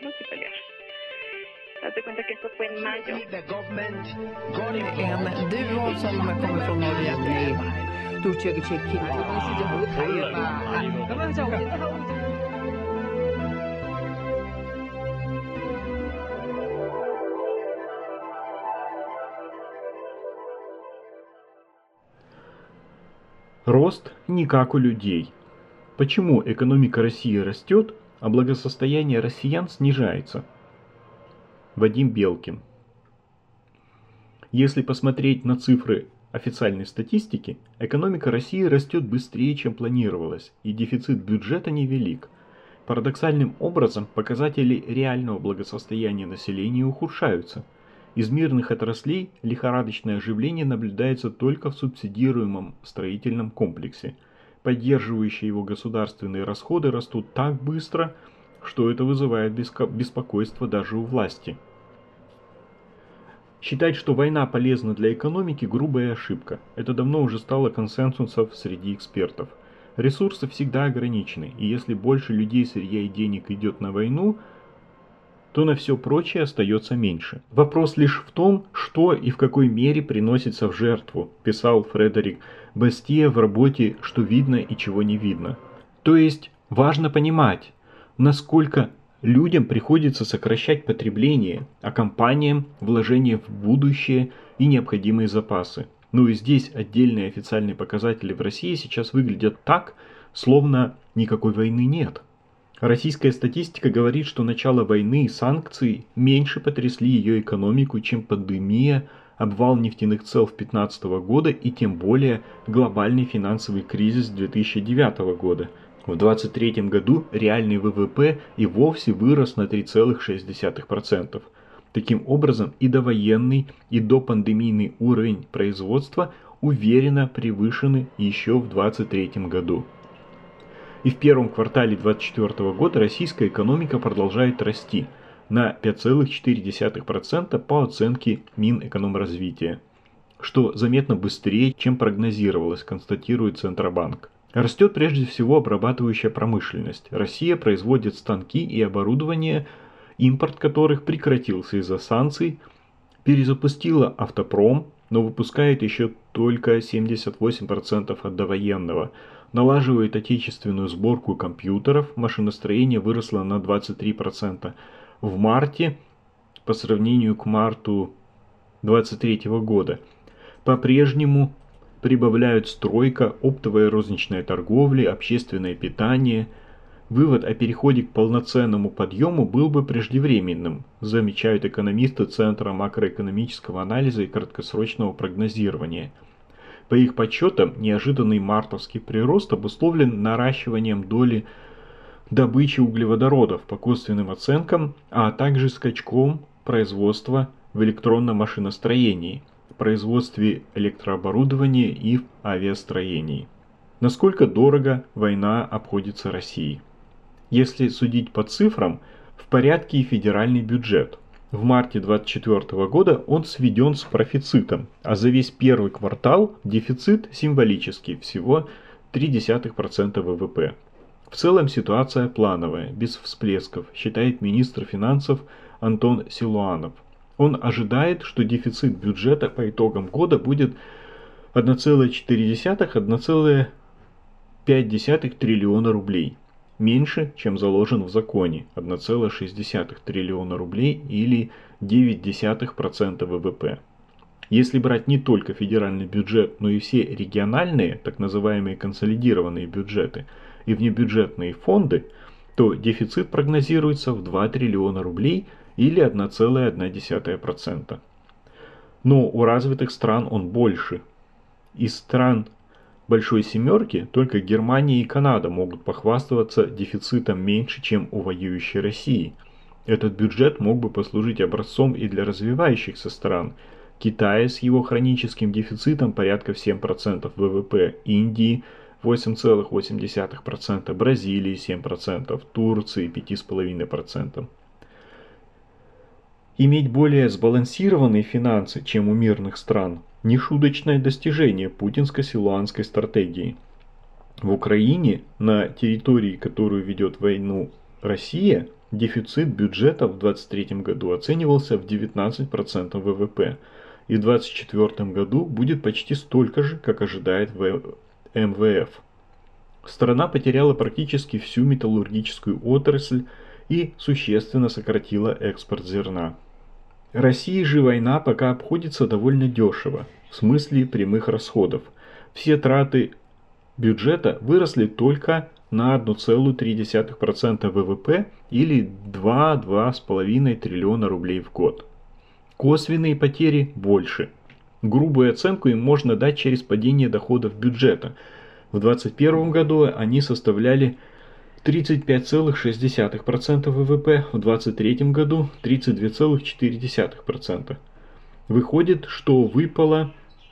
armarnos y pelear. Haz de cuenta que esto fue en mayo. Du som kommer från Norge, Рост не как у людей. Почему экономика России растет, а благосостояние россиян снижается? Вадим Белкин. Если посмотреть на цифры официальной статистики, экономика России растет быстрее, чем планировалось, и дефицит бюджета невелик. Парадоксальным образом, показатели реального благосостояния населения ухудшаются. Из мирных отраслей лихорадочное оживление наблюдается только в субсидируемом строительном комплексе. Поддерживающие его государственные расходы растут так быстро, что это вызывает беспокойство даже у власти. Считать, что война полезна для экономики – грубая ошибка. Это давно уже стало консенсусом среди экспертов. Ресурсы всегда ограничены, и если больше людей, сырья и денег идет на войну, то на все прочее остается меньше. Вопрос лишь в том, что и в какой мере приносится в жертву, писал Фредерик Бастье в работе «Что видно и чего не видно». То есть важно понимать, насколько людям приходится сокращать потребление, а компаниям вложения в будущее и необходимые запасы. Ну и здесь отдельные официальные показатели в России сейчас выглядят так, словно никакой войны нет. Российская статистика говорит, что начало войны и санкции меньше потрясли ее экономику, чем пандемия, обвал нефтяных цен 2015 года и тем более глобальный финансовый кризис 2009 года. В 2023 году реальный ВВП и вовсе вырос на 3,6%. Таким образом, и довоенный, и допандемийный уровень производства уверенно превышены еще в 2023 году. И в первом квартале 2024 года российская экономика продолжает расти на 5,4% по оценке Минэкономразвития, что заметно быстрее, чем прогнозировалось, констатирует Центробанк. Растет прежде всего обрабатывающая промышленность. Россия производит станки и оборудование, импорт которых прекратился из-за санкций, перезапустила автопром, но выпускает еще только 78% от довоенного. Налаживает отечественную сборку компьютеров, машиностроение выросло на 23%. В марте, по сравнению к марту 2023 года, по-прежнему прибавляют стройка, оптовая розничная торговля, общественное питание. Вывод о переходе к полноценному подъему был бы преждевременным, замечают экономисты Центра макроэкономического анализа и краткосрочного прогнозирования. По их подсчетам, неожиданный мартовский прирост обусловлен наращиванием доли добычи углеводородов по косвенным оценкам, а также скачком производства в электронном машиностроении, производстве электрооборудования и в авиастроении. Насколько дорого война обходится России? Если судить по цифрам, в порядке и федеральный бюджет. В марте 2024 года он сведен с профицитом, а за весь первый квартал дефицит символический, всего 0,3% ВВП. В целом ситуация плановая, без всплесков, считает министр финансов Антон Силуанов. Он ожидает, что дефицит бюджета по итогам года будет 1,4–1,5 триллиона рублей. Меньше, чем заложен в законе, 1,6 триллиона рублей или 0,9% ВВП. Если брать не только федеральный бюджет, но и все региональные, так называемые консолидированные бюджеты и внебюджетные фонды, то дефицит прогнозируется в 2 триллиона рублей или 1,1%. Но у развитых стран он больше. Из стран Большой Семерки только Германия и Канада могут похвастаться дефицитом меньше, чем у воюющей России. Этот бюджет мог бы послужить образцом и для развивающихся стран. Китая с его хроническим дефицитом порядка в 7% ВВП, Индии 8,8%, Бразилии 7%, Турции 5,5%. Иметь более сбалансированные финансы, чем у мирных стран, нешуточное достижение путинско-силуанской стратегии. В Украине, на территории, которую ведет войну Россия, Дефицит бюджета в 2023 году оценивался в 19% ВВП, и в 2024 году будет почти столько же, как ожидает МВФ. Страна потеряла практически всю металлургическую отрасль и существенно сократила экспорт зерна. России же война пока обходится довольно дешево, в смысле прямых расходов. Все траты бюджета выросли только на 1,3% ВВП или 2-2,5 триллиона рублей в год. Косвенные потери больше. Грубую оценку им можно дать через падение доходов бюджета. В 2021 году они составляли 35,6% ВВП, в 2023 году 32,4%. Выходит, что выпало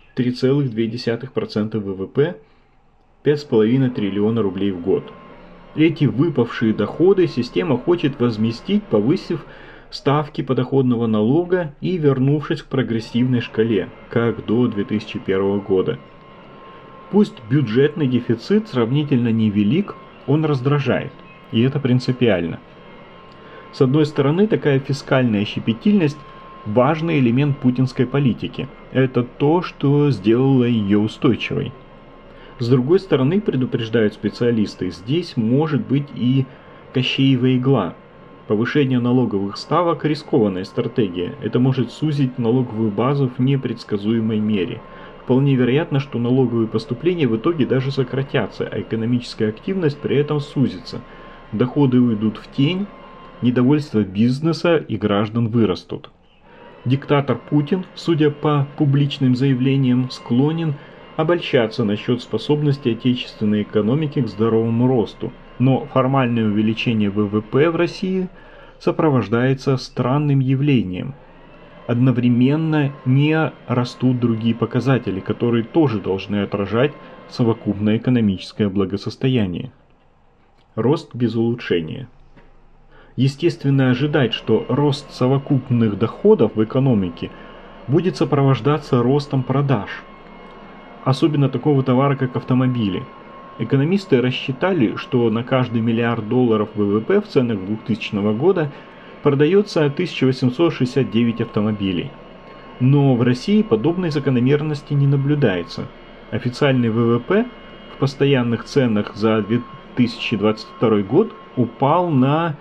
3,2% ВВП, 5,5 триллиона рублей в год. Эти выпавшие доходы система хочет возместить, повысив ставки подоходного налога и вернувшись к прогрессивной шкале, как до 2001 года. Пусть бюджетный дефицит сравнительно невелик, он раздражает, и это принципиально. С одной стороны, такая фискальная щепетильность – важный элемент путинской политики. Это то, что сделало ее устойчивой. С другой стороны, предупреждают специалисты, здесь может быть и Кощеева игла. Повышение налоговых ставок – рискованная стратегия. Это может сузить налоговую базу в непредсказуемой мере. Вполне вероятно, что налоговые поступления в итоге даже сократятся, а экономическая активность при этом сузится. Доходы уйдут в тень, недовольство бизнеса и граждан вырастут. Диктатор Путин, судя по публичным заявлениям, склонен обольщаться насчет способности отечественной экономики к здоровому росту, но формальное увеличение ВВП в России сопровождается странным явлением. Одновременно не растут другие показатели, которые тоже должны отражать совокупное экономическое благосостояние. Рост без улучшения. Естественно ожидать, что рост совокупных доходов в экономике будет сопровождаться ростом продаж, особенно такого товара, как автомобили. Экономисты рассчитали, что на каждый миллиард долларов ВВП в ценах 2000 года продается 1869 автомобилей. Но в России подобной закономерности не наблюдается. Официальный ВВП в постоянных ценах за 2022 год упал на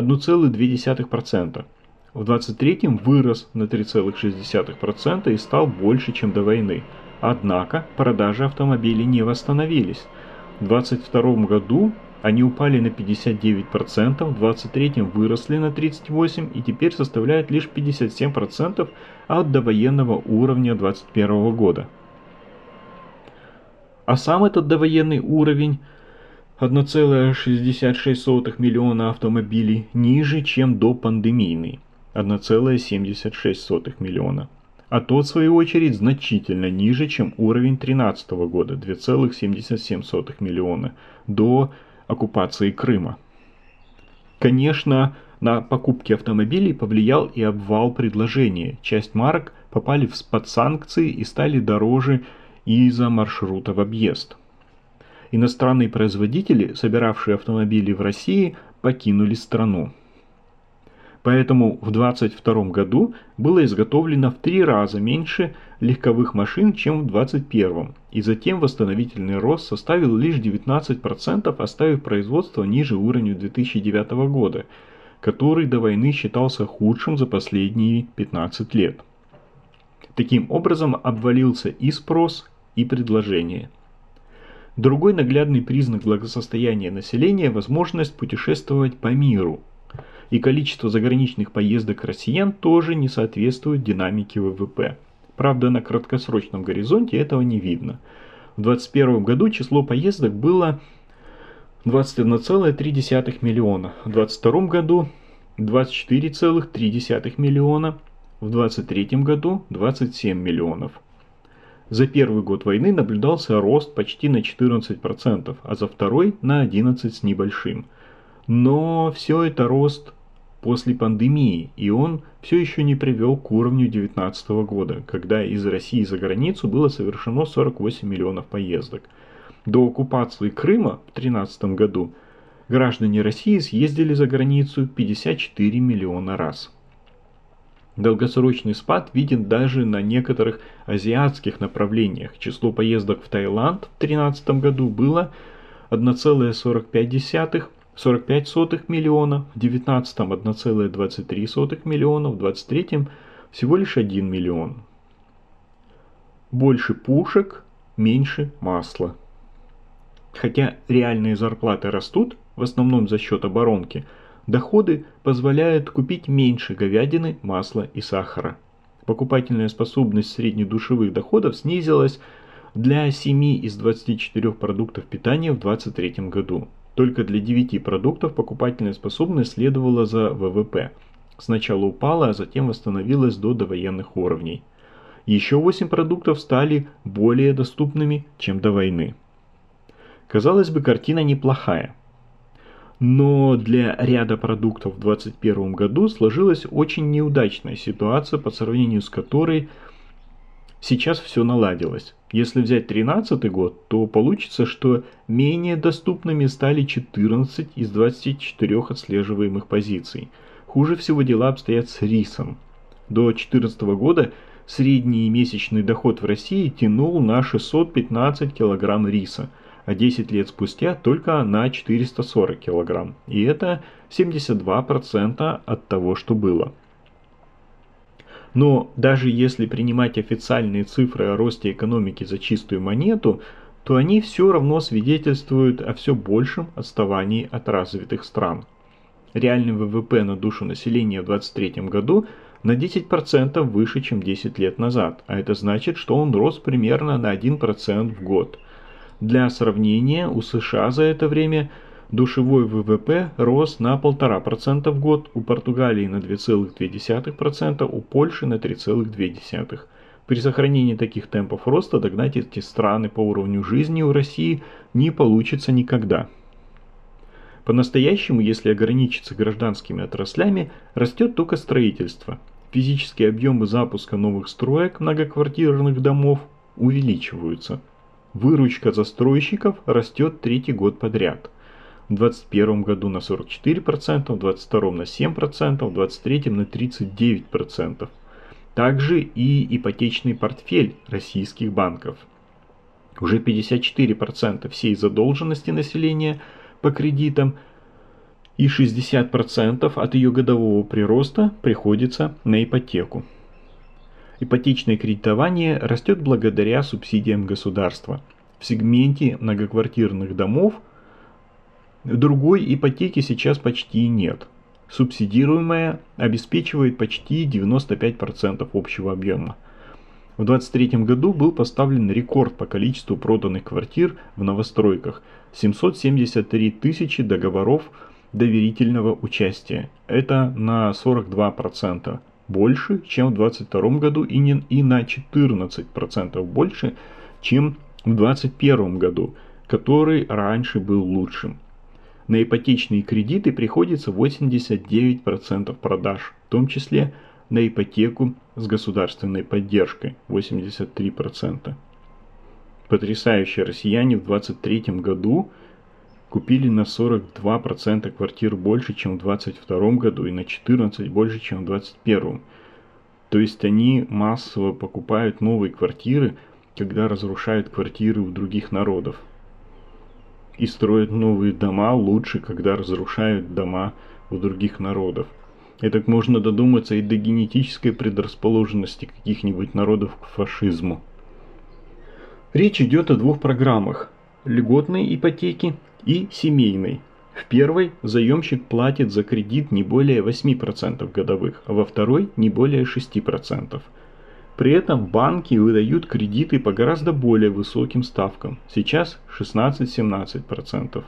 1,2%. В 2023 вырос на 3,6% и стал больше, чем до войны. Однако продажи автомобилей не восстановились. В 2022 году они упали на 59%, в 2023 выросли на 38% и теперь составляют лишь 57% от довоенного уровня 2021 года. А сам этот довоенный уровень 1,66 миллиона автомобилей ниже, чем до пандемийный 1,76 миллиона. А тот, в свою очередь, значительно ниже, чем уровень 2013 года 2,77 миллиона до оккупации Крыма. Конечно, на покупки автомобилей повлиял и обвал предложения. Часть марок попали под санкции и стали дороже из-за маршрута в объезд. Иностранные производители, собиравшие автомобили в России, покинули страну. Поэтому в 2022 году было изготовлено в 3 раза меньше легковых машин, чем в 2021. И затем восстановительный рост составил лишь 19%, оставив производство ниже уровня 2009 года, который до войны считался худшим за последние 15 лет. Таким образом обвалился и спрос, и предложение. Другой наглядный признак благосостояния населения – возможность путешествовать по миру. И количество заграничных поездок россиян тоже не соответствует динамике ВВП. Правда, на краткосрочном горизонте этого не видно. В 2021 году число поездок было 21,3 миллиона, в 2022 году 24,3 миллиона, в 2023 году 27 миллионов. За первый год войны наблюдался рост почти на 14%, а за второй на 11% с небольшим. Но все это рост после пандемии, и он все еще не привел к уровню 2019 года, когда из России за границу было совершено 48 миллионов поездок. До оккупации Крыма в 2013 году Граждане России съездили за границу 54 миллиона раз. Долгосрочный спад виден даже на некоторых азиатских направлениях. Число поездок в Таиланд в 2013 году было 1,45 миллиона, в 2019 1,23 миллиона, в 2023 всего лишь 1 миллион. Больше пушек, меньше масла. Хотя реальные зарплаты растут, в основном за счет оборонки, доходы позволяют купить меньше говядины, масла и сахара. Покупательная способность среднедушевых доходов снизилась для 7 из 24 продуктов питания в 2023 году. Только для 9 продуктов покупательная способность следовала за ВВП. Сначала упала, а затем восстановилась до довоенных уровней. Еще 8 продуктов стали более доступными, чем до войны. Казалось бы, картина неплохая. Но для ряда продуктов в 2021 году сложилась очень неудачная ситуация, по сравнению с которой сейчас все наладилось. Если взять 2013 год, то получится, что менее доступными стали 14 из 24 отслеживаемых позиций. Хуже всего дела обстоят с рисом. До 2014 года средний месячный доход в России тянул на 615 кг риса, а 10 лет спустя только на 440 кг. И это 72% от того, что было. Но даже если принимать официальные цифры о росте экономики за чистую монету, то они все равно свидетельствуют о все большем отставании от развитых стран. Реальный ВВП на душу населения в 2023 году на 10% выше, чем 10 лет назад, а это значит, что он рос примерно на 1% в год. Для сравнения, у США за это время душевой ВВП рос на 1,5% в год, у Португалии на 2,2%, у Польши на 3,2%. При сохранении таких темпов роста догнать эти страны по уровню жизни у России не получится никогда. По-настоящему, если ограничиться гражданскими отраслями, растет только строительство. Физические объемы запуска новых строек многоквартирных домов увеличиваются. Выручка застройщиков растет третий год подряд. В 2021 году на 44%, в 2022 на 7%, в 2023 на 39%. Также и ипотечный портфель российских банков. Уже 54% всей задолженности населения по кредитам и 60% от ее годового прироста приходится на ипотеку. Ипотечное кредитование растет благодаря субсидиям государства. В сегменте многоквартирных домов другой ипотеки сейчас почти нет. Субсидируемая обеспечивает почти 95% общего объема. В 2023 году был поставлен рекорд по количеству проданных квартир в новостройках – 773 тысячи договоров доверительного участия. Это на 42% больше, чем в 2022 году и на 14% больше, чем в 2021 году, который раньше был лучшим. На ипотечные кредиты приходится 89% продаж, в том числе на ипотеку с государственной поддержкой 83%. Потрясающе, россияне в 2023 году купили на 42% квартир больше, чем в 2022 году и на 14% больше, чем в 2021. То есть они массово покупают новые квартиры, когда разрушают квартиры у других народов. И строят новые дома лучше, когда разрушают дома у других народов. И так можно додуматься и до генетической предрасположенности каких-нибудь народов к фашизму. Речь идет о двух программах – льготной ипотеки и семейной. В первой заемщик платит за кредит не более 8% годовых, а во второй не более 6%. При этом банки выдают кредиты по гораздо более высоким ставкам, сейчас 16-17%.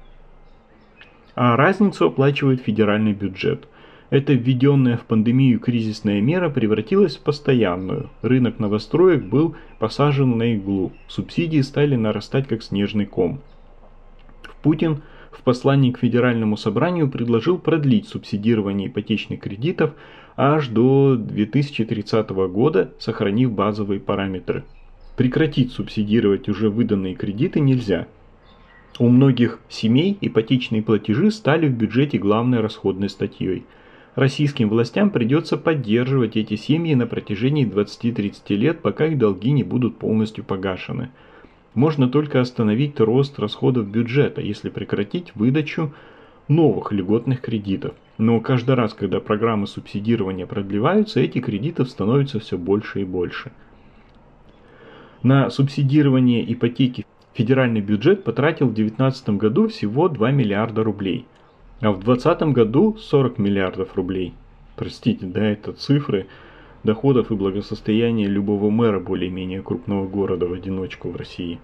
А разницу оплачивает федеральный бюджет. Эта введенная в пандемию кризисная мера превратилась в постоянную. Рынок новостроек был посажен на иглу, субсидии стали нарастать как снежный ком. Путин в послании к Федеральному собранию предложил продлить субсидирование ипотечных кредитов аж до 2030 года, сохранив базовые параметры. Прекратить субсидировать уже выданные кредиты нельзя. У многих семей ипотечные платежи стали в бюджете главной расходной статьей. Российским властям придется поддерживать эти семьи на протяжении 20-30 лет, пока их долги не будут полностью погашены. Можно только остановить рост расходов бюджета, если прекратить выдачу новых льготных кредитов. Но каждый раз, когда программы субсидирования продлеваются, этих кредитов становится все больше и больше. На субсидирование ипотеки федеральный бюджет потратил в 2019 году всего 2 миллиарда рублей, а в 2020 году 40 миллиардов рублей. Простите, да, это цифры доходов и благосостояния любого мэра более-менее крупного города в одиночку в России.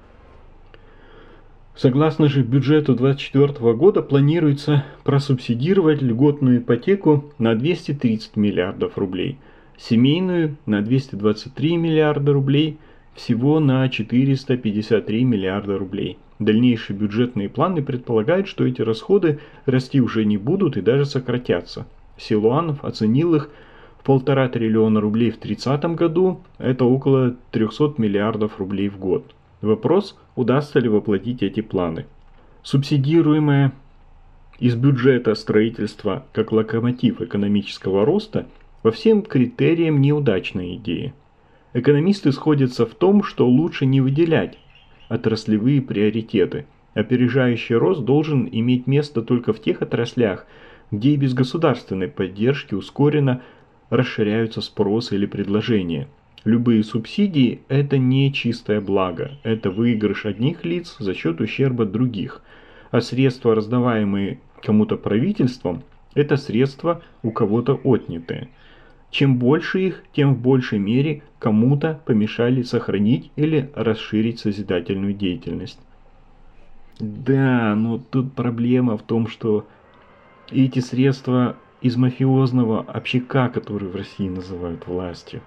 Согласно же бюджету 2024 года планируется просубсидировать льготную ипотеку на 230 миллиардов рублей, семейную на 223 миллиарда рублей, всего на 453 миллиарда рублей. Дальнейшие бюджетные планы предполагают, что эти расходы расти уже не будут и даже сократятся. Силуанов оценил их в 1,5 триллиона рублей в 2030 году, это около 300 миллиардов рублей в год. Вопрос, удастся ли воплотить эти планы. Субсидируемое из бюджета строительство как локомотив экономического роста по всем критериям неудачная идея. Экономисты сходятся в том, что лучше не выделять отраслевые приоритеты. Опережающий рост должен иметь место только в тех отраслях, где и без государственной поддержки ускоренно расширяются спрос или предложения. Любые субсидии – это не чистое благо, это выигрыш одних лиц за счет ущерба других, а средства, раздаваемые кому-то правительством, это средства у кого-то отнятые. Чем больше их, тем в большей мере кому-то помешали сохранить или расширить созидательную деятельность. Да, но тут проблема в том, что эти средства из мафиозного общака, который в России называют властью.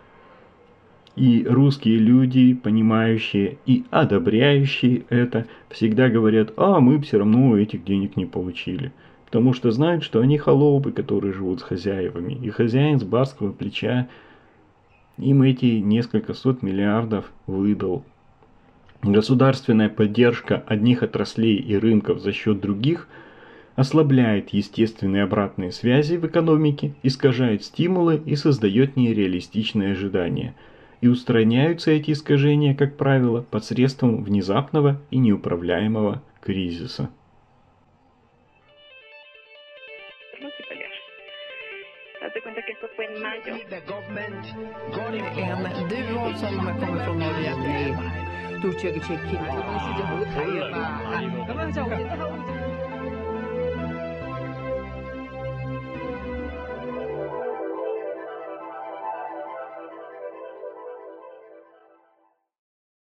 И русские люди, понимающие и одобряющие это, всегда говорят: а мы все равно этих денег не получили. Потому что знают, что они холопы, которые живут с хозяевами. И хозяин с барского плеча им эти несколько сот миллиардов выдал. Государственная поддержка одних отраслей и рынков за счет других ослабляет естественные обратные связи в экономике, искажает стимулы и создает нереалистичные ожидания. И устраняются эти искажения, как правило, посредством внезапного и неуправляемого кризиса. Haz de cuenta que esto fue en mayo. En duo som kommer från Norge. 또 저기 제 길.